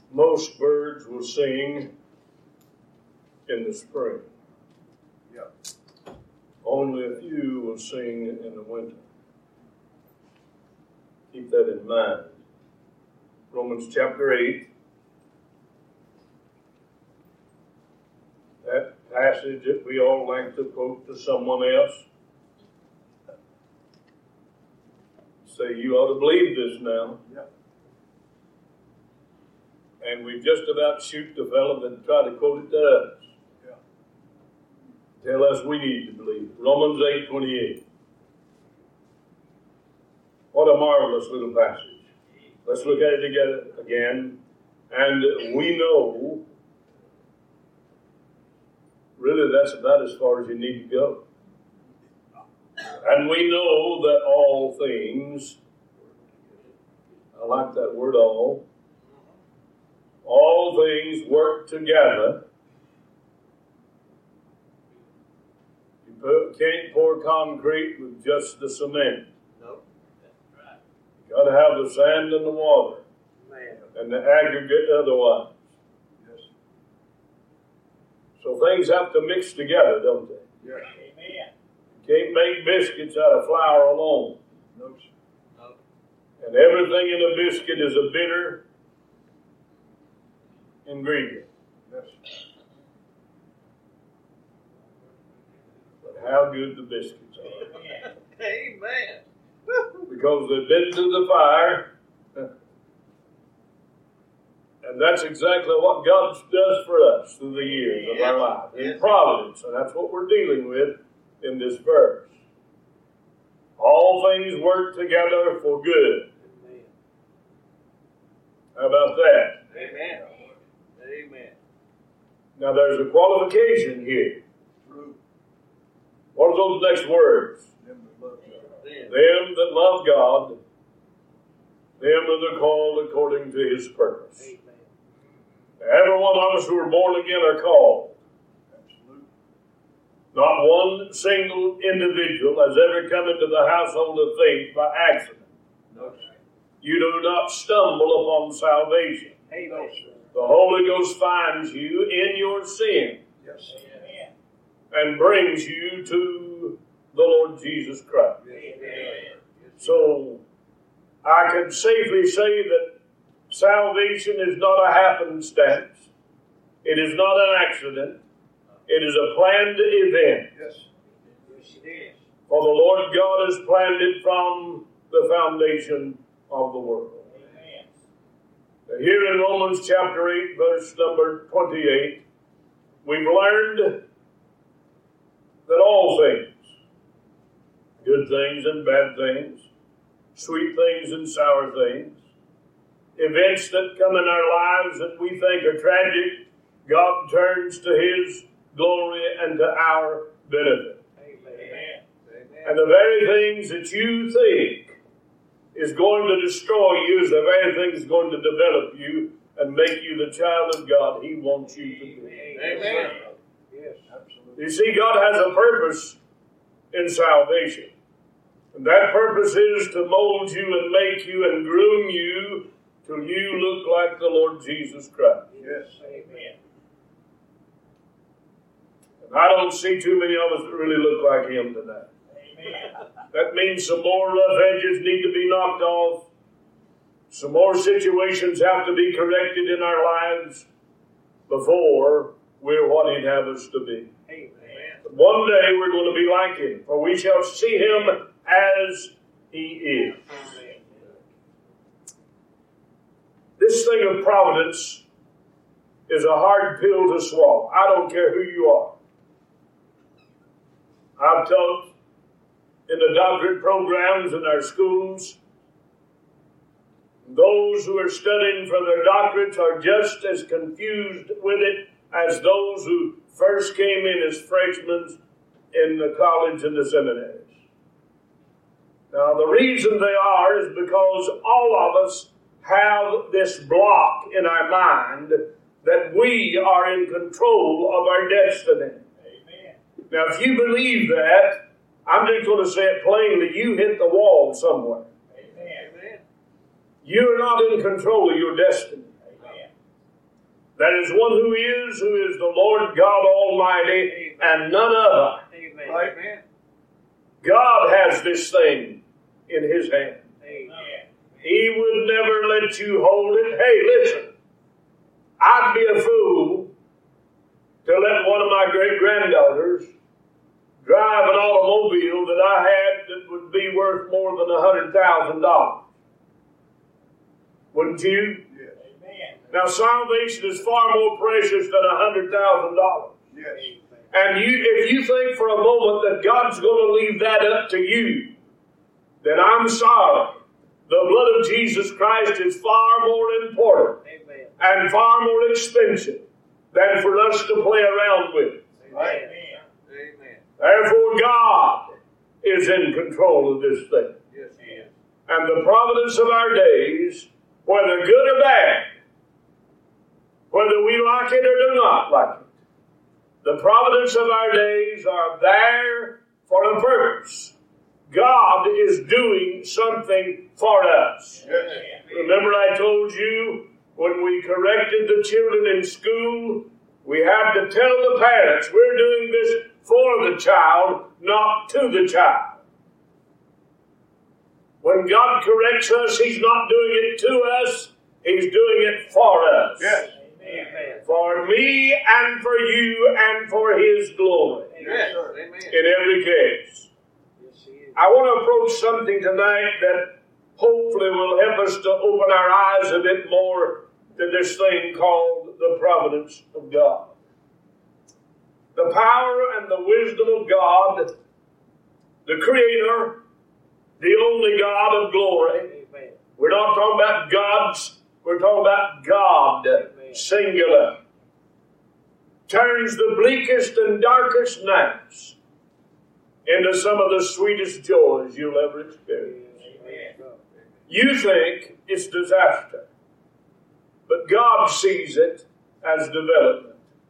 Most birds will sing in the spring. Yep. Only a few will sing in the winter. Keep that in mind. Romans chapter 8. That passage that we all like to quote to someone else. Say, you ought to believe this now. Yep. And we just about shoot the fellow that tried to quote it to us. Yeah. Tell us we need to believe it. Romans 8:28. What a marvelous little passage. Let's look at it together again. And we know, really that's about as far as you need to go. And we know that all things, I like that word all things work together. You can't pour concrete with just the cement. Nope. That's right. You got to have the sand and the water. Man. And the aggregate otherwise. Yes. So things have to mix together, don't they? Yes. Amen. You can't make biscuits out of flour alone. No, sir. Nope. And everything in a biscuit is a bitter ingredient. Yes. But how good the biscuits are. Amen. Because they've been to the fire. And that's exactly what God does for us through the years of our life. In providence. And that's what we're dealing with in this verse. All things work together for good. Amen. How about that? Amen. Amen. Now there's a qualification here. True. What are those next words? Them that love God. Them that love God, them that are called according to His purpose. Amen. Every one of us who are born again are called. Absolutely. Not one single individual has ever come into the household of faith by accident. No, sir. You do not stumble upon salvation. No, sir. The Holy Ghost finds you in your sin Yes. Amen. and brings you to the Lord Jesus Christ. Amen. So I can safely say that salvation is not a happenstance. It is not an accident. It is a planned event. Yes. Yes, it is. For the Lord God has planned it from the foundation of the world. Amen. Now, here in Romans chapter 8, verse number 28, we've learned that all things, good things and bad things, sweet things and sour things, events that come in our lives that we think are tragic, God turns to His glory and to our benefit. Amen. And the very things that you think is going to destroy you is the very thing that's going to develop you and make you the child of God He wants you to be. Amen. Yes, absolutely. You see, God has a purpose in salvation. And that purpose is to mold you and make you and groom you till you look like the Lord Jesus Christ. Yes. Amen. And I don't see too many of us that really look like Him today. Amen. That means some more rough edges need to be knocked off. Some more situations have to be corrected in our lives before we're what He'd have us to be. Amen. But one day we're going to be like Him, for we shall see Him as He is. This thing of providence is a hard pill to swallow. I don't care who you are. I've taught in the doctorate programs in our schools. Those who are studying for their doctorates are just as confused with it as those who first came in as freshmen in the college and the seminaries. Now, the reason they are is because all of us have this block in our mind that we are in control of our destiny. Amen. Now, if you believe that, I'm just going to say it plainly, you hit the wall somewhere. Amen. You're not in control of your destiny. Amen. That is one who is the Lord God Almighty, and none other. Amen. Amen. God has this thing in His hand. Amen. He would never let you hold it. Hey, listen, I'd be a fool to let one of my great-granddaughters drive an automobile that I had that would be worth more than $100,000. Wouldn't you? Yes. Amen. Now, salvation is far more precious than $100,000. Yes. And if you think for a moment that God's going to leave that up to you, then I'm sorry. The blood of Jesus Christ is far more important Amen. and far more expensive than for us to play around with. Right. Amen. Amen. Therefore, God is in control of this thing. Yes, He is. And the providence of our days, whether good or bad, whether we like it or do not like it, the providence of our days are there for a purpose. God is doing something for us. Yes. Remember I told you when we corrected the children in school, we had to tell the parents we're doing this for the child, not to the child. When God corrects us, He's not doing it to us, He's doing it for us. Yes. Amen. For me and for you and for His glory. Yes, sir. Amen. In every case. Yes, He is. I want to approach something tonight that hopefully will help us to open our eyes a bit more to this thing called the providence of God. The power and the wisdom of God, the Creator, the only God of glory. Amen. We're not talking about gods, we're talking about God, singular. Turns the bleakest and darkest nights into some of the sweetest joys you'll ever experience. Amen. You think it's disaster, but God sees it as development.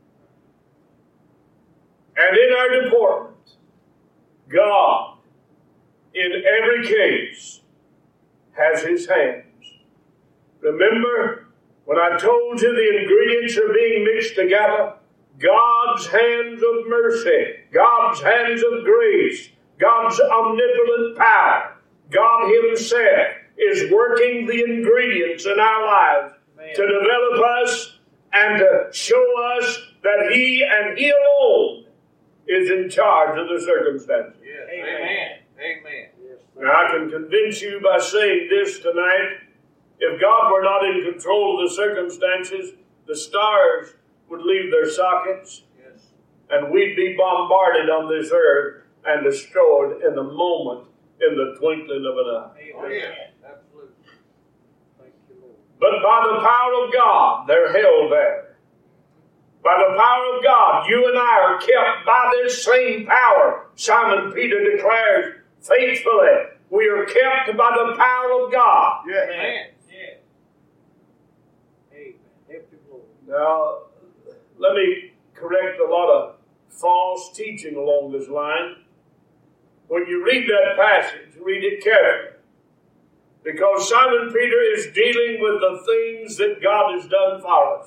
And in our deportment, God, in every case, has His hands. Remember, when I told you the ingredients are being mixed together, God's hands of mercy, God's hands of grace, God's omnipotent power, God Himself is working the ingredients in our lives to develop us and to show us that He and He alone is in charge of the circumstances. Yes. Amen. Amen. Yes. Now, I can convince you by saying this tonight, if God were not in control of the circumstances, the stars would leave their sockets, Yes. and we'd be bombarded on this earth and destroyed in a moment, in the twinkling of an eye. Oh, yeah. Absolutely. Thank you, Lord. But by the power of God, they're held there. By the power of God, you and I are kept by this same power. Simon Peter declares faithfully, we are kept by the power of God. Yes. Amen. Yes. Amen. Help you, Lord. Now, let me correct a lot of false teaching along this line. When you read that passage, read it carefully. Because Simon Peter is dealing with the things that God has done for us.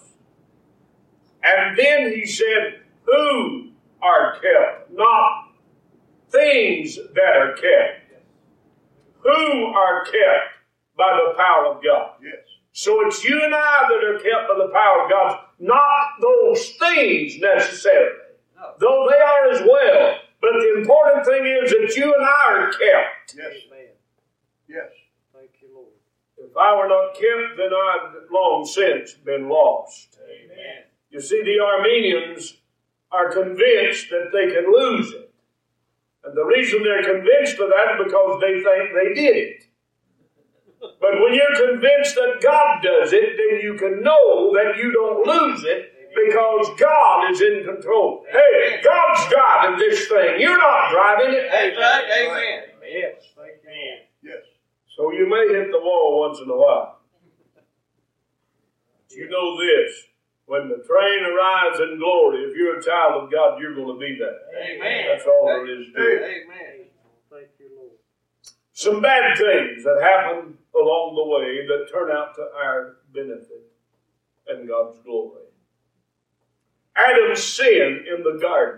And then he said, who are kept, not things that are kept. Who are kept by the power of God. Yes. So it's you and I that are kept by the power of God, not those things necessarily. No. Though they are as well. But the important thing is that you and I are kept. Yes. Amen. Yes. Thank you, Lord. If I were not kept, then I'd long since been lost. Amen. You see, the Armenians are convinced that they can lose it. And the reason they're convinced of that is because they think they did it. But when you're convinced that God does it, then you can know that you don't lose it because God is in control. Hey, God's driving this thing. You're not driving it. That's right. Amen. Yes. Thank you. Yes. So you may hit the wall once in a while. But you know this. When the train arrives in glory, if you're a child of God, you're going to be there. Amen. That's all there is to it. Amen. Thank you, Lord. Some bad things that happen along the way that turn out to our benefit and God's glory. Adam's sin in the garden.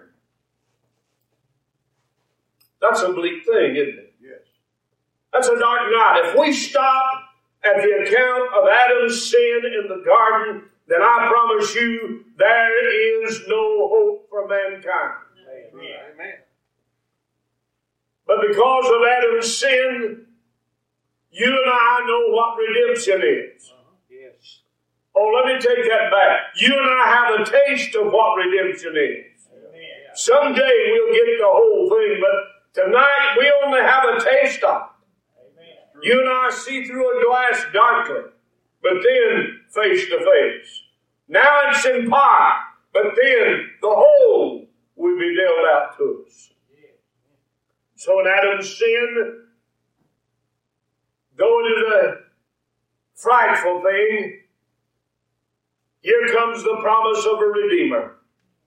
That's a bleak thing, isn't it? Yes. That's a dark night. If we stop at the account of Adam's sin in the garden, then I promise you there is no hope for mankind. Amen. But because of Adam's sin, you and I know what redemption is. Yes. Oh, let me take that back. You and I have a taste of what redemption is. Amen. Someday we'll get the whole thing, but tonight we only have a taste of it. Amen. You and I see through a glass darkly, but then face to face. Now it's in part, but then the whole will be dealt out to us. So in Adam's sin, though it is a frightful thing, here comes the promise of a Redeemer.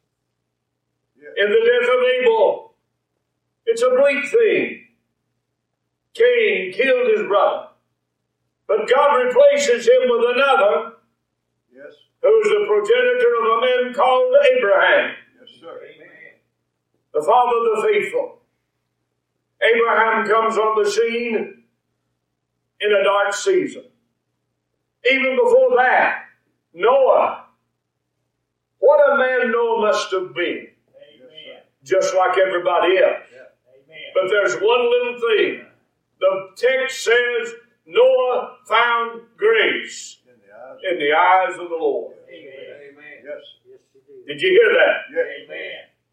In the death of Abel, it's a bleak thing. Cain killed his brother, but God replaces him with another, Yes. who is the progenitor of a man called Abraham, Yes, sir. Amen. the father of the faithful. Abraham comes on the scene in a dark season. Even before that, Noah. What a man Noah must have been. Amen. Just like everybody else. Amen. But there's one little thing. The text says Noah found grace In the eyes. in the eyes of the Lord. Amen. Yes. Yes, he did. Did you hear that? Yes. Amen.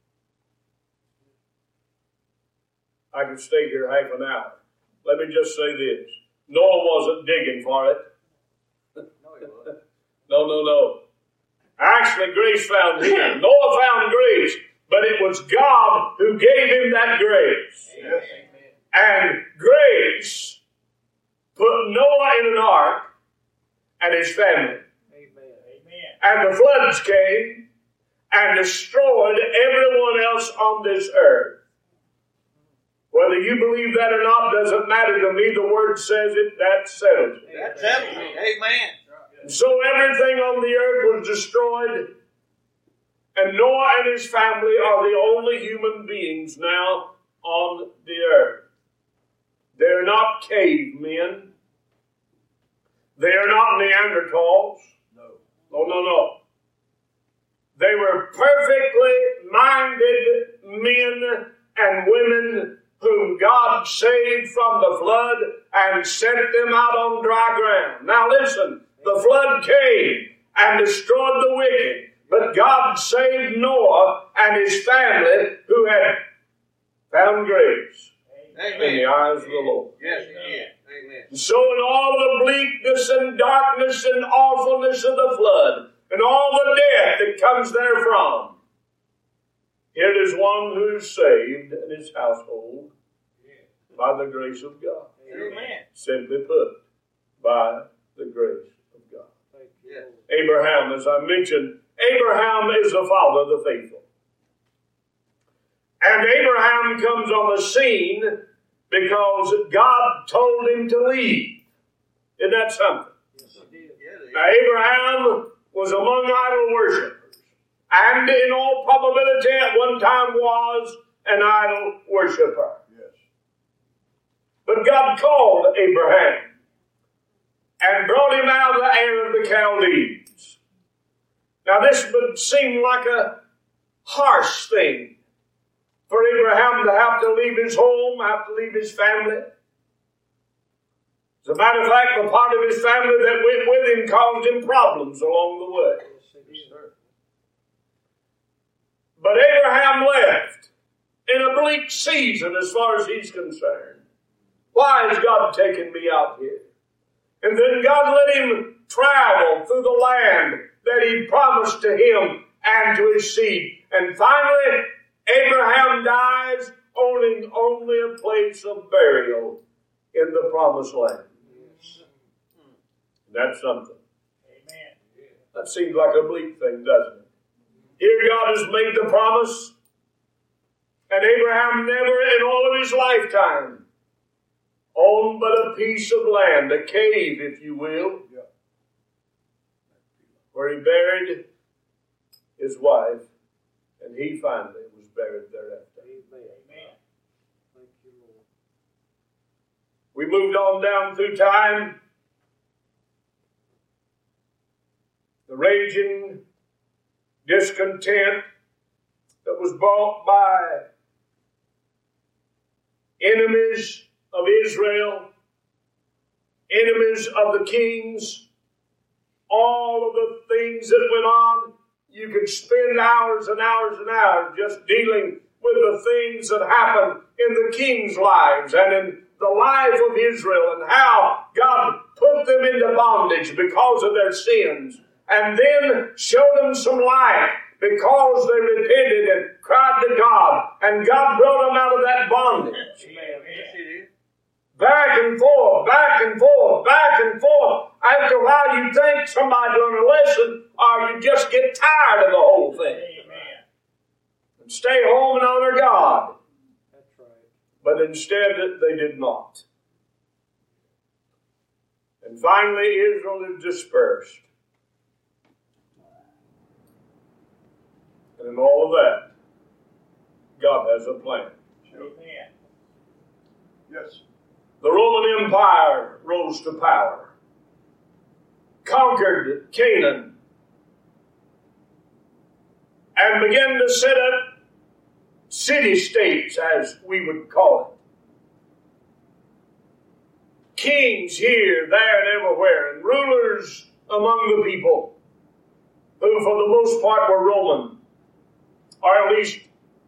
I could stay here half an hour. Let me just say this. Noah wasn't digging for it. No, he wasn't. No. Actually, grace found him. Noah found grace, but it was God who gave him that grace. Yes. And grace put Noah in an ark and his family. Amen. And the floods came and destroyed everyone else on this earth. Whether you believe that or not doesn't matter to me. The Word says it, that settles it. That's it. Amen. And so everything on the earth was destroyed. And Noah and his family are the only human beings now on the earth. They're not cavemen. They're not Neanderthals. No. They were perfectly minded men and women whom God saved from the flood and sent them out on dry ground. Now listen, the flood came and destroyed the wicked, but God saved Noah and his family who had found grace in the eyes of the Lord. Yes, yes. Amen. And so in all the bleakness and darkness and awfulness of the flood and all the death that comes therefrom, here is one who is saved in his household by the grace of God. Amen. Simply put, by the grace of God. Thank you, Yes. Lord. Abraham, as I mentioned, Abraham is the father of the faithful. And Abraham comes on the scene because God told him to leave. Isn't that something? Yes, he did. Now, Abraham was among idol worshippers, and in all probability at one time was an idol worshiper. Yes. But God called Abraham and brought him out of the Ur of the Chaldees. Now, this would seem like a harsh thing for Abraham to have to leave his home, have to leave his family. As a matter of fact, the part of his family that went with him caused him problems along the way. Yes, he did. But Abraham left in a bleak season as far as he's concerned. Why has God taken me out here? And then God let him travel through the land that he promised to him and to his seed. And finally, Abraham dies owning only a place of burial in the promised land. That's something. Amen. That seems like a bleak thing, doesn't it? Here God has made the promise, and Abraham never in all of his lifetime owned but a piece of land, a cave, if you will, where he buried his wife, and he finally was buried thereafter. Amen. Thank you, Lord. We moved on down through time. The raging discontent that was brought by enemies of Israel, enemies of the kings, all of the things that went on. You could spend hours and hours and hours just dealing with the things that happened in the king's lives and in the life of Israel and how God put them into bondage because of their sins and then showed them some light because they repented and cried to God, and God brought them out of that bondage. Back and forth, back and forth, back and forth. After a while you think somebody learned a lesson, or you just get tired of the whole thing. Amen. And stay home and honor God. That's right. But instead they did not. And finally Israel is dispersed. And in all of that, God has a plan. Amen. Yes. The Roman Empire rose to power, conquered Canaan, and began to set up city-states, as we would call it. Kings here, there, and everywhere, and rulers among the people, who for the most part were Roman, or at least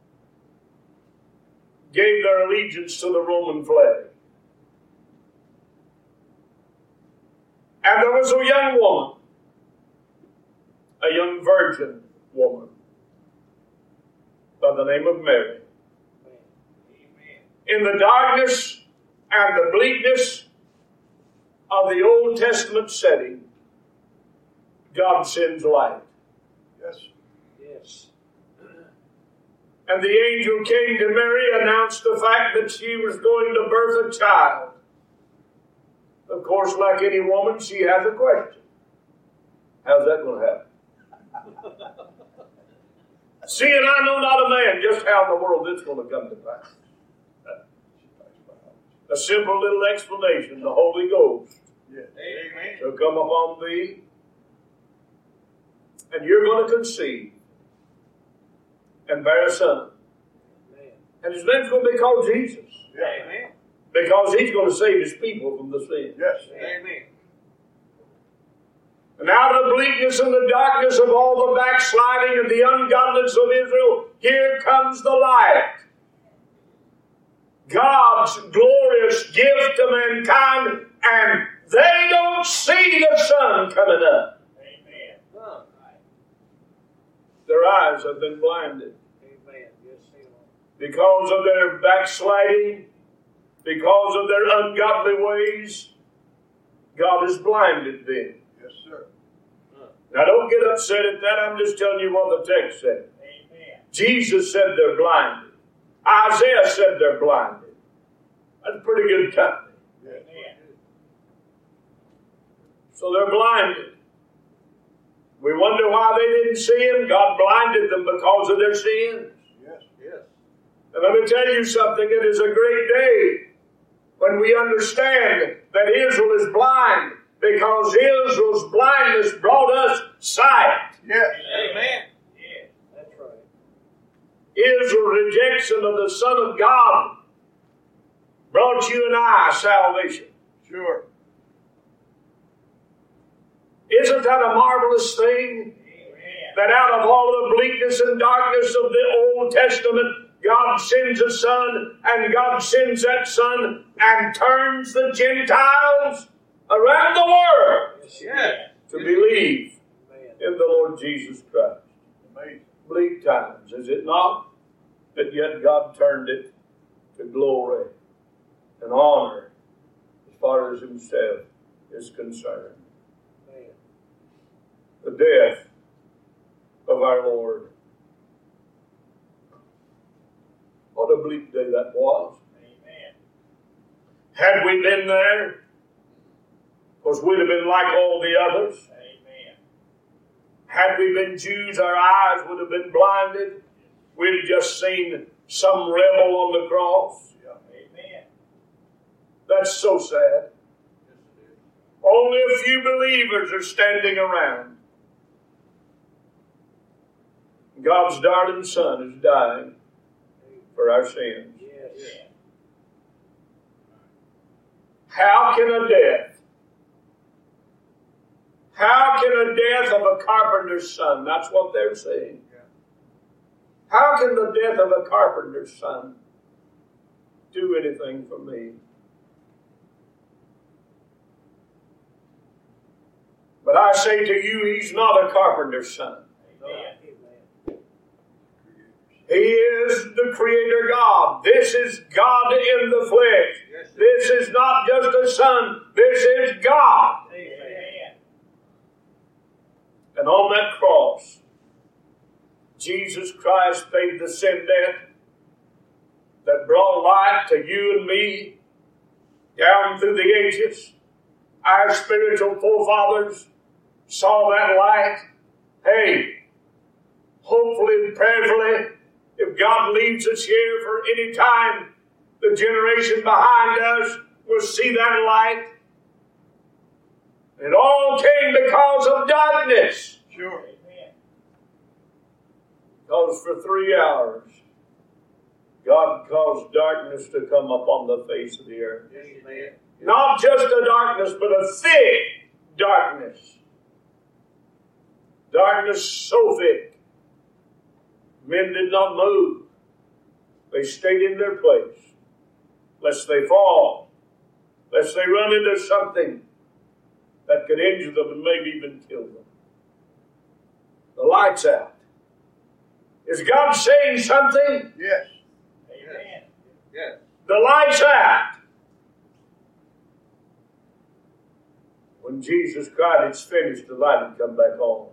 gave their allegiance to the Roman flag. And there was a young woman, a young virgin woman, by the name of Mary. Amen. In the darkness and the bleakness of the Old Testament setting, God sends light. Yes. Yes. And the angel came to Mary, announced the fact that she was going to birth a child. Of course, like any woman, she has a question. How's that going to happen? Seeing I know not a man, just how in the world it's going to come to pass. A simple little explanation, the Holy Ghost Amen. shall come upon thee, and you're going to conceive and bear a son. Amen. And his name's going to be called Jesus, Amen. because he's going to save his people from the sin. Yes. Amen. And out of the bleakness and the darkness of all the backsliding and the ungodliness of Israel, here comes the light. God's glorious gift to mankind, and they don't see the sun coming up. Amen. Huh. Their eyes have been blinded Amen. Yes, Lord. because of their backsliding, because of their ungodly ways. God has blinded them. Yes, sir. Now don't get upset at that. I'm just telling you what the text said. Amen. Jesus said they're blinded. Isaiah said they're blinded. That's pretty good company. Amen. So they're blinded. We wonder why they didn't see him. God blinded them because of their sins. Yes. Yes. And let me tell you something. It is a great day when we understand that Israel is blind, because Israel's blindness brought us sight. Yes. Amen. Yeah, that's right. Israel's rejection of the Son of God brought you and I salvation. Sure. Isn't that a marvelous thing? Amen. That out of all the bleakness and darkness of the Old Testament, God sends a Son, and God sends that Son and turns the Gentiles around the world Yes. to believe Amen. in the Lord Jesus Christ. Amazing. Bleak times, is it not? But yet God turned it to glory and honor as far as himself is concerned. Amen. The death of our Lord. What a bleak day that was. Amen. Had we been there, of course we'd have been like all the others. Amen. Had we been Jews, our eyes would have been blinded. We'd have just seen some rebel on the cross. Amen. That's so sad. Only a few believers are standing around. God's darling Son is dying for our sins. Yes. How can a death of a carpenter's son, that's what they're saying. How can the death of a carpenter's son do anything for me? But I say to you, he's not a carpenter's son. Amen. He is the Creator God. This is God in the flesh. This is not just a son. This is God. Amen. And on that cross, Jesus Christ paid the sin debt that brought light to you and me down through the ages. Our spiritual forefathers saw that light. Hey, hopefully and prayerfully, if God leads us here for any time, the generation behind us will see that light. It all came because of darkness. Sure. Amen. Because for 3 hours, God caused darkness to come upon the face of the earth. Amen. Not just a darkness, but a thick darkness. Darkness so thick, men did not move. They stayed in their place, lest they fall, lest they run into something that could injure them and maybe even kill them. The light's out. Is God saying something? Yes. Amen. Yes. The light's out. When Jesus cried, it's finished, the light had come back on.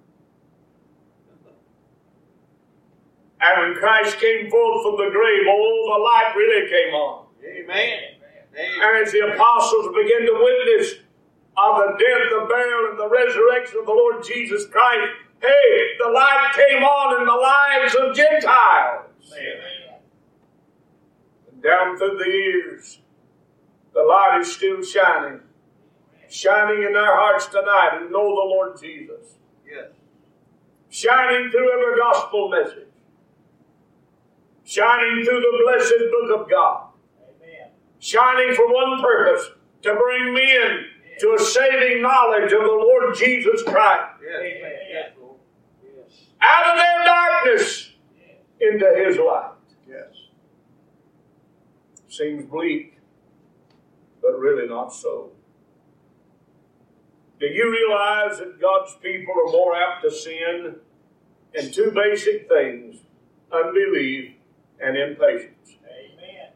And when Christ came forth from the grave, oh, the light really came on. Amen. And as the apostles began to witness of the death, the burial, and the resurrection of the Lord Jesus Christ, hey, the light came on in the lives of Gentiles. Amen. And down through the years, the light is still shining. Shining in our hearts tonight who know the Lord Jesus. Yes. Shining through every gospel message. Shining through the blessed book of God. Amen. Shining for one purpose, to bring men to a saving knowledge of the Lord Jesus Christ. Yes. Amen. Yes, Lord. Yes. Out of their darkness into His light. Yes. Seems bleak, but really not so. Do you realize that God's people are more apt to sin in two basic things: unbelief and impatience? Amen.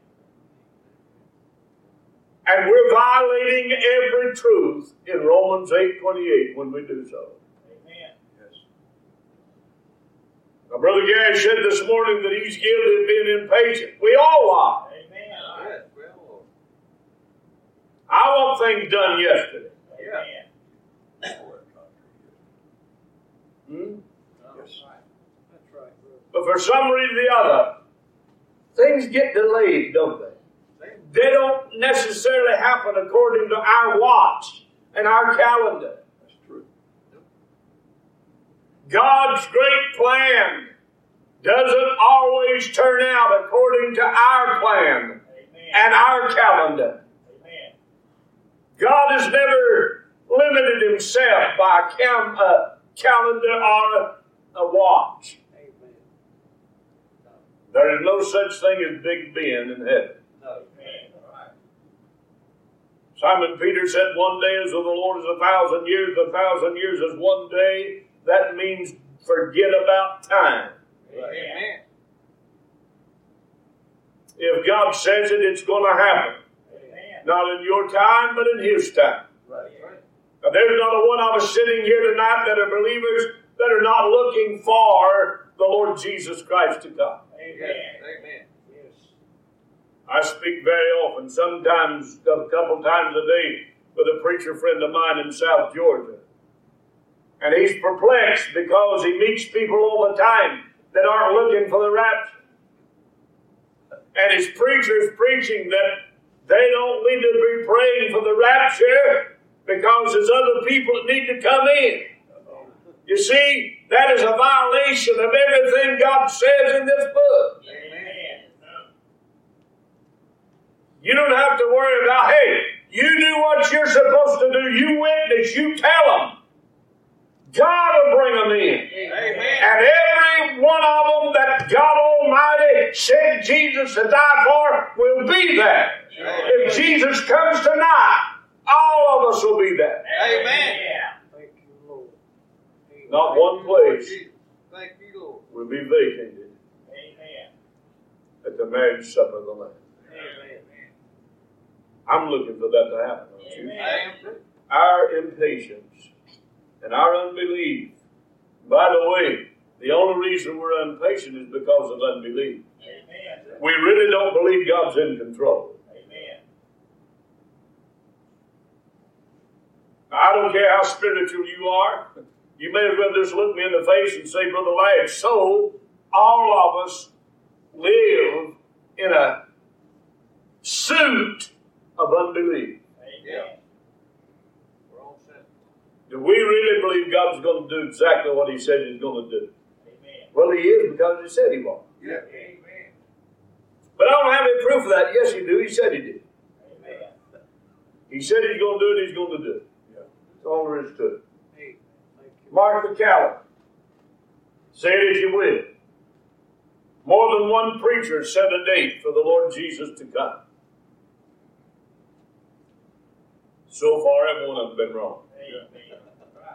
And we're violating every truth in Romans 8:28 when we do so. Amen. Yes. Now, Brother Gary said this morning that he's guilty of being impatient. We all are. Amen. Yes. Well, Lord. I want things done yesterday. Amen. Hmm? Yes. That's right, brother. But for some reason or the other, things get delayed, don't they? They don't necessarily happen according to our watch and our calendar. That's true. God's great plan doesn't always turn out according to our plan Amen. and our calendar. Amen. God has never limited Himself by a calendar or a watch. Amen. No. There is no such thing as Big Ben in heaven. No. Amen. All right. Simon Peter said, one day as of the Lord is 1,000 years, 1,000 years is one day. That means forget about time. Amen. If God says it, it's going to happen. Amen. Not in your time, but in His time. Right. Now, there's not a one of us sitting here tonight that are believers that are not looking for the Lord Jesus Christ to come. Amen. Amen. Yes. I speak very often, sometimes a couple times a day, with a preacher friend of mine in South Georgia. And he's perplexed because he meets people all the time that aren't looking for the rapture. And his preachers preaching that they don't need to be praying for the rapture because there's other people that need to come in. You see, that is a violation of everything God says in this book. Amen. You don't have to worry about, hey, you do what you're supposed to do. You witness, you tell them. God will bring them in. Amen. And every one of them that God Almighty sent Jesus to die for will be there. If Jesus comes tonight, all of us will be there. Amen. Thank you, Lord. Not one place Thank you, Lord. will be vacated Amen. at the marriage supper of the Lamb. Amen. I'm looking for that to happen, don't you? I am too. Our impatience and our unbelief. By the way, the only reason we're impatient is because of unbelief. Amen. We really don't believe God's in control. Amen. I don't care how spiritual you are. You may as well just look me in the face and say, Brother Ladd, so all of us live in a suit of unbelief. Amen. We're all set. Do we really believe God's going to do exactly what He said He's going to do? Amen. Well, He is because He said He was. Yeah. Amen. But I don't have any proof of that. Yes, He do. He said He did. Amen. He said He's going to do it. He's going to do it. That's all there is to it. Hey, thank you. Mark the calendar. Say it as you will. More than one preacher set a date for the Lord Jesus to come. So far, every one of them have been wrong. Amen. Right.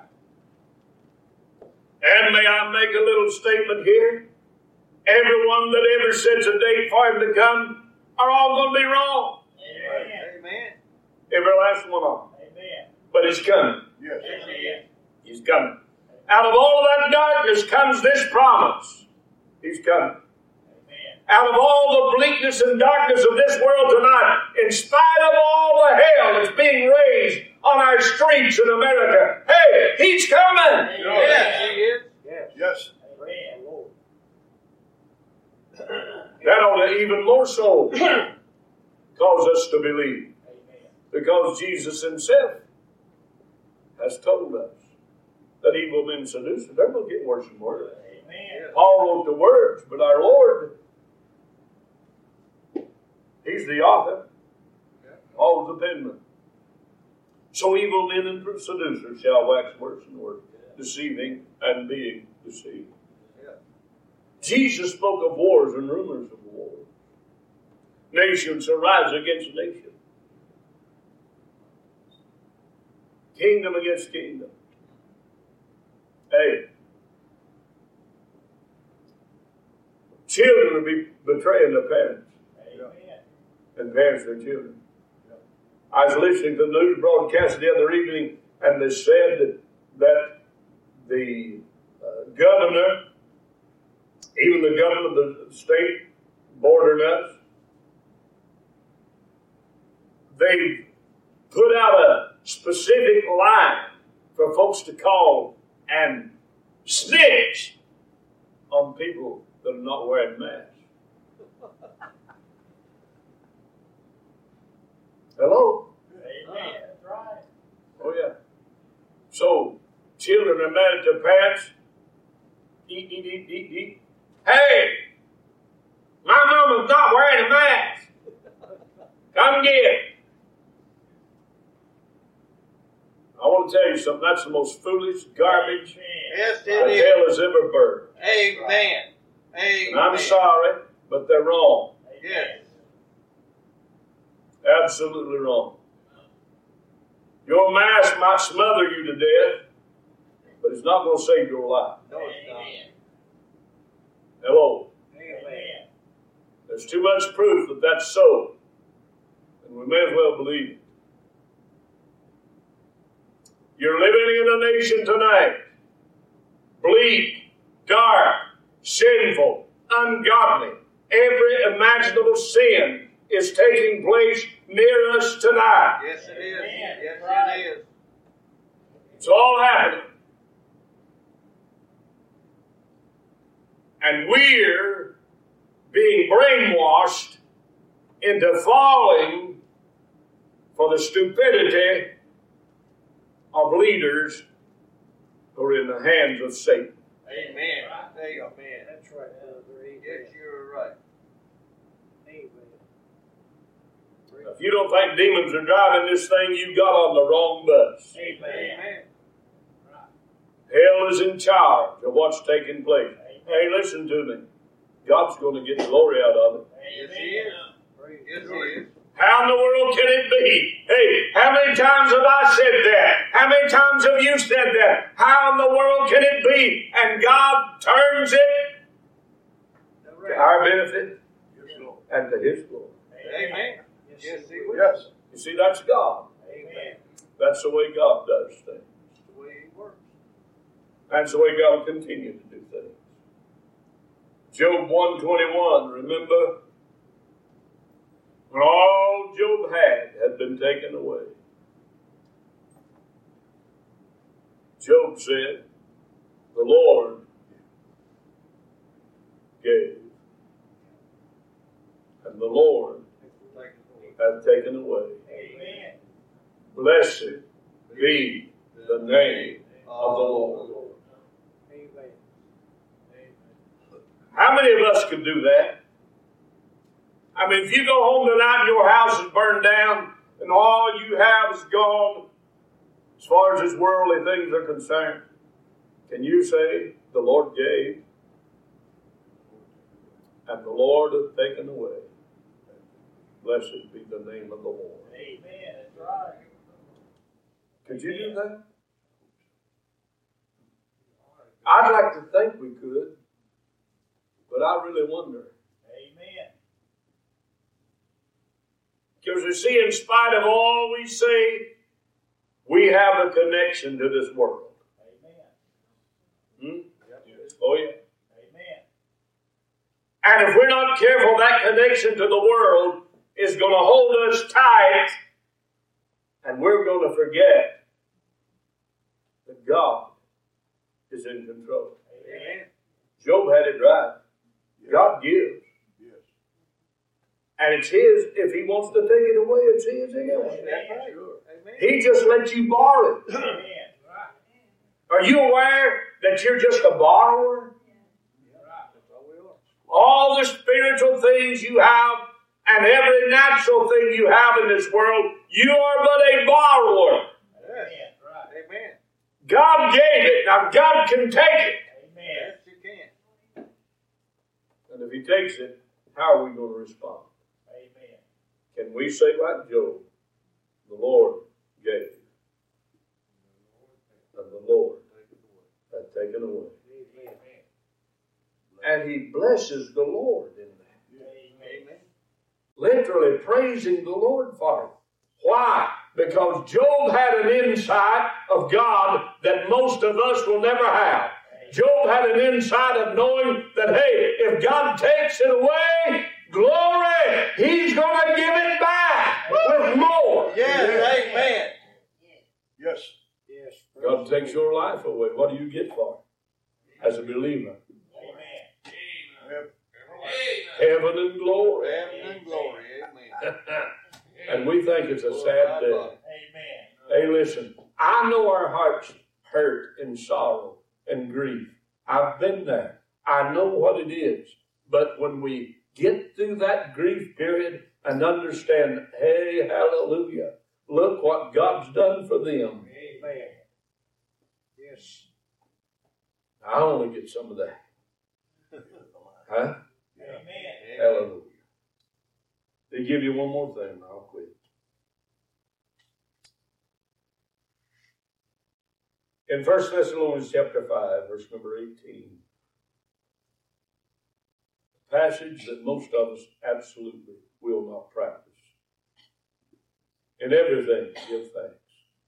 And may I make a little statement here? Everyone that ever sets a date for Him to come are all going to be wrong. Amen. Amen. Every last one of them. Amen. But He's coming. Yes. Amen. He's coming. Out of all of that darkness comes this promise. He's coming. Amen. Out of all the bleakness and darkness of this world tonight, in spite of all the hell that's being raised on our streets in America, hey, He's coming. Yes, He is. Yes. Yes. Amen. Lord. That ought to even more so cause us to believe. Amen. Because Jesus Himself has told us that evil men seduce us. They're going to get worse and worse. Amen. Paul wrote the words, but our Lord, He's the author, all the penman. So evil men and seducers shall wax worse and worse, deceiving and being deceived. Jesus spoke of wars and rumors of wars. Nations arise against nation. Kingdom against kingdom. Hey, children will be betraying their parents, Amen. and parents their children. I was listening to the news broadcast the other evening, and they said that the governor, even the governor of the state bordering us, they put out a specific line for folks to call and snitch on people that are not wearing masks. Hello? Amen. That's right. Oh, yeah. So, children are mad at their parents. Eat. Hey! My mama's not wearing a mask. Come get it. I want to tell you something. That's the most foolish garbage Yes, that it is. hell has ever burned. Amen. Amen. And I'm sorry, but they're wrong. Yes. Absolutely wrong. Your mask might smother you to death, but it's not going to save your life. No, it's not. Hello. Amen. There's too much proof that that's so, and we may as well believe it. You're living in a nation tonight, bleak, dark, sinful, ungodly. Every imaginable sin is taking place near us tonight. Yes, it is. Amen. Yes, Right. it is. It's all happening. And we're being brainwashed into falling for the stupidity of leaders who are in the hands of Satan. Amen. Amen. That's right, brother. Amen. Yes, you're right. Amen. If you don't think demons are driving this thing, you got on the wrong bus. Amen. Hell is in charge of what's taking place. Hey, listen to me. God's going to get glory out of it. Yes, He is. Yes, He is. How in the world can it be? Hey, how many times have I said that? How many times have you said that? How in the world can it be? And God turns it to our benefit and to His glory. Amen. Yes, He will. Yes. You see, that's God. Amen. That's the way God does things. That's the way He works. That's the way God will continue to do things. Job 121, remember? When all Job had been taken away. Job said, the Lord gave, and the Lord hath taken away. Amen. Blessed be the name of the Lord. Amen. How many of us could do that? I mean, if you go home tonight and your house is burned down and all you have is gone, as far as this worldly things are concerned, can you say, the Lord gave and the Lord hath taken away? Blessed be the name of the Lord. Amen. That's right. Could you do that? I'd like to think we could, but I really wonder. Amen. Because you see, in spite of all we say, we have a connection to this world. Amen. Oh, yeah. Amen. And if we're not careful, that connection to the world is going to hold us tight, and we're going to forget that God is in control. Amen. Job had it right. God gives. And it's His. If He wants to take it away, it's His anyway. That's right. Amen. He just lets you borrow it. Amen. Are you aware that you're just a borrower? That's all we are. All the spiritual things you have and every natural thing you have in this world, you are but a borrower. Amen. Right. Amen. God gave it. Now God can take it. Amen. Yes, He can. And if He takes it, how are we going to respond? Amen. Can we say like Job, the Lord gave, and the Lord hath taken away? Amen. And he blesses the Lord in that. Amen. Literally praising the Lord for it. Why? Because Job had an insight of God that most of us will never have. Job had an insight of knowing that, hey, if God takes it away, glory, He's going to give it back with more. Yes. Amen. Yes. Yes. God takes your life away. What do you get for it as a believer? Amen. Heaven and glory. Heaven and glory. Amen. And we think it's a sad day. Amen. Hey, listen, I know our hearts hurt in sorrow and grief. I've been there. I know what it is. But when we get through that grief period and understand, hey, hallelujah, look what God's done for them. Amen. Yes. I only get some of that. Huh? Amen. Hallelujah. They give you one more thing, I'll quit. In 1 Thessalonians chapter 5, verse number 18, a passage that most of us absolutely will not practice. In everything, give thanks.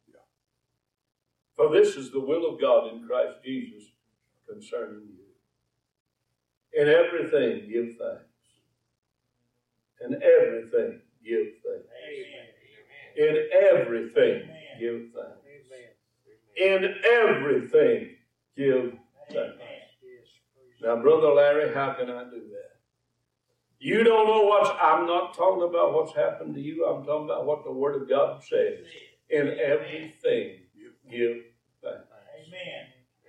For this is the will of God in Christ Jesus concerning you. In everything, give thanks. In everything, give thanks. Amen. In everything, give thanks. Amen. In everything, give thanks. Yes. Praise Now, Brother Larry, how can I do that? You don't know I'm not talking about what's happened to you. I'm talking about what the Word of God says. In everything, give thanks. Amen.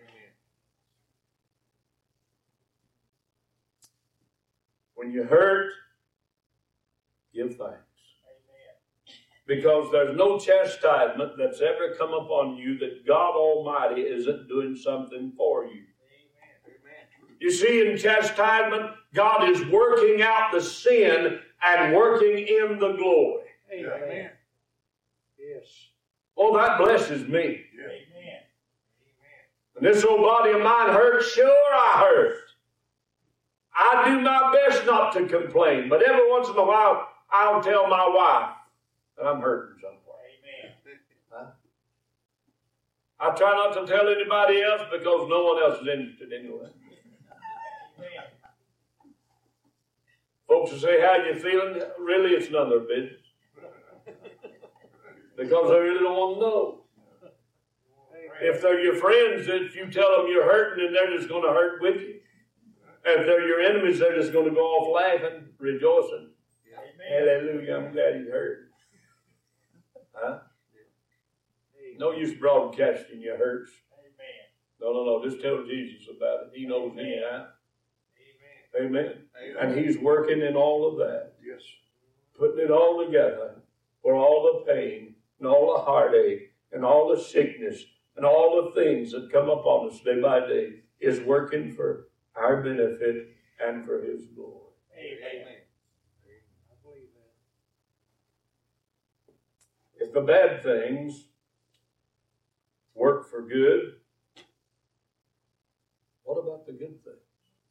When you hurt, give thanks. Because there's no chastisement that's ever come upon you that God Almighty isn't doing something for you. You see, in chastisement, God is working out the sin and working in the glory. Amen. Yes. Oh, that blesses me. Amen. And this old body of mine hurts. Sure, I hurt. I do my best not to complain, but every once in a while, I'll tell my wife that I'm hurting somewhere. Amen. I try not to tell anybody else because no one else is interested anyway. Amen. Folks will say, how you feeling? Really, it's none of their business. Because they really don't want to know. If they're your friends, if you tell them you're hurting, then they're just going to hurt with you. And if they're your enemies, they're just going to go off laughing, rejoicing. Amen. Hallelujah, I'm glad he's hurt. Huh? No use broadcasting your hurts. Amen. No. Just tell Jesus about it. He knows anyhow. Amen. Amen. And he's working in all of that. Yes. Putting it all together for all the pain and all the heartache and all the sickness and all the things that come upon us day by day is working for our benefit and for his glory. Amen. I believe that. If the bad things work for good, what about the good things?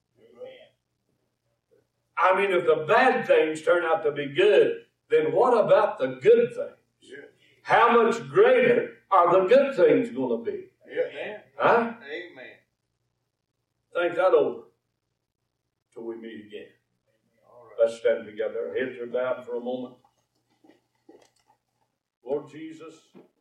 I mean, if the bad things turn out to be good, then what about the good things? Yes. How much greater are the good things going to be? Amen. Huh? Amen. Think that over till we meet again. Let's stand together. Our heads are bowed for a moment. Lord Jesus.